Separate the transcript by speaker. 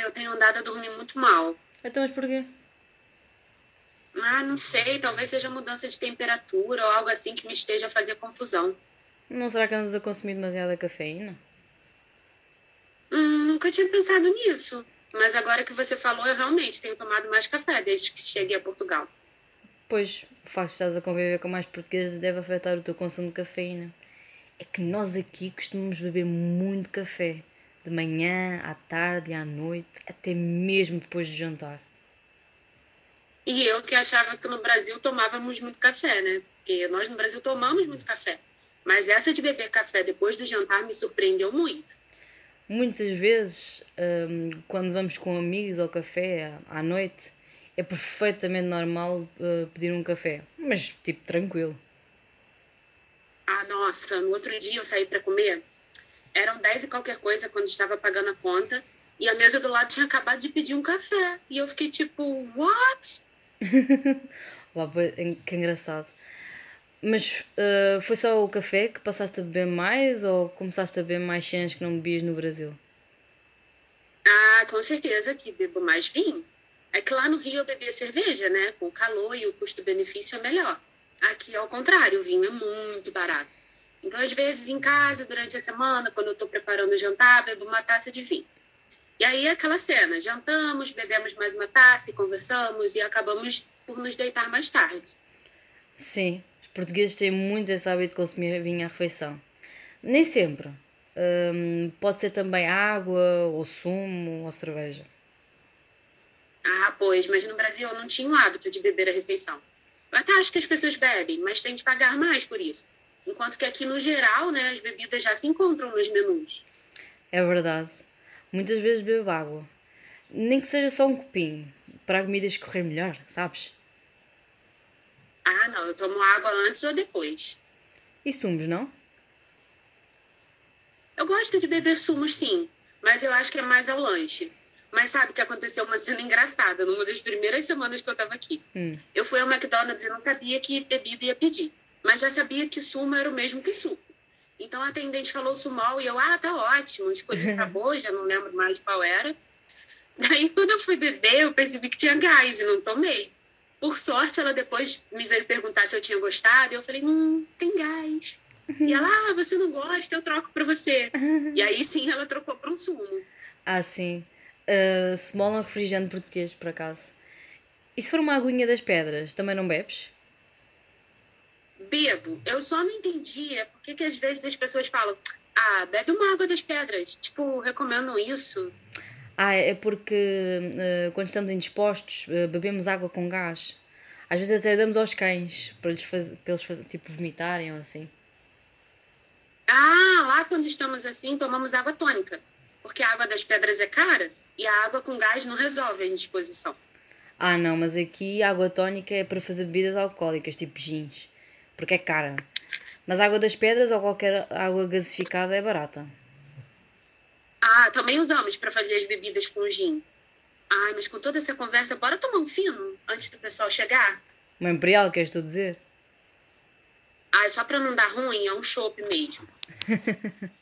Speaker 1: eu tenho andado a dormir muito mal.
Speaker 2: Então, mas porquê?
Speaker 1: Não sei, talvez seja mudança de temperatura ou algo assim que me esteja a fazer confusão.
Speaker 2: Não será que andas a consumir demasiada cafeína?
Speaker 1: Nunca tinha pensado nisso. Mas agora que você falou, eu realmente tenho tomado mais café desde que cheguei a Portugal.
Speaker 2: Pois, o facto de estás a conviver com mais portugueses deve afetar o teu consumo de cafeína. É que nós aqui costumamos beber muito café. De manhã, à tarde e à noite, até mesmo depois de jantar.
Speaker 1: E eu que achava que no Brasil tomávamos muito café, né? Porque nós no Brasil tomamos muito café. Mas essa de beber café depois do jantar me surpreendeu muito.
Speaker 2: Muitas vezes, quando vamos com amigos ao café à noite, é perfeitamente normal pedir um café. Mas, tipo, tranquilo.
Speaker 1: Nossa, no outro dia eu saí para comer, eram 10 e qualquer coisa quando estava pagando a conta, e a mesa do lado tinha acabado de pedir um café. E eu fiquei tipo, what?
Speaker 2: Lá, que engraçado. Mas foi só o café que passaste a beber mais ou começaste a beber mais cenas que não bebias no Brasil?
Speaker 1: Com certeza que bebo mais vinho. É que lá no Rio eu bebia cerveja, né? Com o calor e o custo-benefício é melhor. Aqui, ao contrário, o vinho é muito barato. Então, às vezes, em casa, durante a semana, quando eu estou preparando o jantar, bebo uma taça de vinho. E aí, aquela cena, jantamos, bebemos mais uma taça e conversamos e acabamos por nos deitar mais tarde.
Speaker 2: Sim, os portugueses têm muito esse hábito de consumir vinho à refeição. Nem sempre. Pode ser também água, ou sumo, ou cerveja.
Speaker 1: Pois, mas no Brasil eu não tinha o hábito de beber a refeição. Eu até acho que as pessoas bebem, mas tem de pagar mais por isso. Enquanto que aqui, no geral, né, as bebidas já se encontram nos menus.
Speaker 2: É verdade. Muitas vezes bebo água. Nem que seja só um copinho, para a comida escorrer melhor, sabes?
Speaker 1: Não, eu tomo água antes ou depois.
Speaker 2: E sumos, não?
Speaker 1: Eu gosto de beber sumos, sim, mas eu acho que é mais ao lanche. Mas sabe que aconteceu uma cena engraçada numa das primeiras semanas que eu estava aqui. Eu fui ao McDonald's e não sabia que bebida ia pedir, mas já sabia que sumo era o mesmo que suco. Então a atendente falou sumol e eu, tá ótimo, escolhi sabor, já não lembro mais qual era. Daí quando eu fui beber, eu percebi que tinha gás e não tomei. Por sorte, ela depois me veio perguntar se eu tinha gostado e eu falei, tem gás. E ela, você não gosta, eu troco pra você. E aí sim, ela trocou pra um sumo.
Speaker 2: Ah, sim. Small é um refrigerante português, por acaso. E se for uma aguinha das pedras, também não bebes?
Speaker 1: Bebo, eu só não entendi é porque que às vezes as pessoas falam, bebe uma água das pedras. Tipo, recomendam isso.
Speaker 2: É porque quando estamos indispostos, bebemos água com gás. Às vezes até damos aos cães para eles tipo, vomitarem ou assim.
Speaker 1: Lá quando estamos assim, tomamos água tônica. Porque a água das pedras é cara e a água com gás não resolve a indisposição.
Speaker 2: Não, mas aqui a água tónica é para fazer bebidas alcoólicas, tipo gins, porque é cara. Mas a água das pedras ou qualquer água gasificada é barata.
Speaker 1: Também usamos para fazer as bebidas com gin. Mas com toda essa conversa, bora tomar um fino antes do pessoal chegar?
Speaker 2: Uma imperial, queres tu dizer?
Speaker 1: Só para não dar ruim, é um chopp mesmo.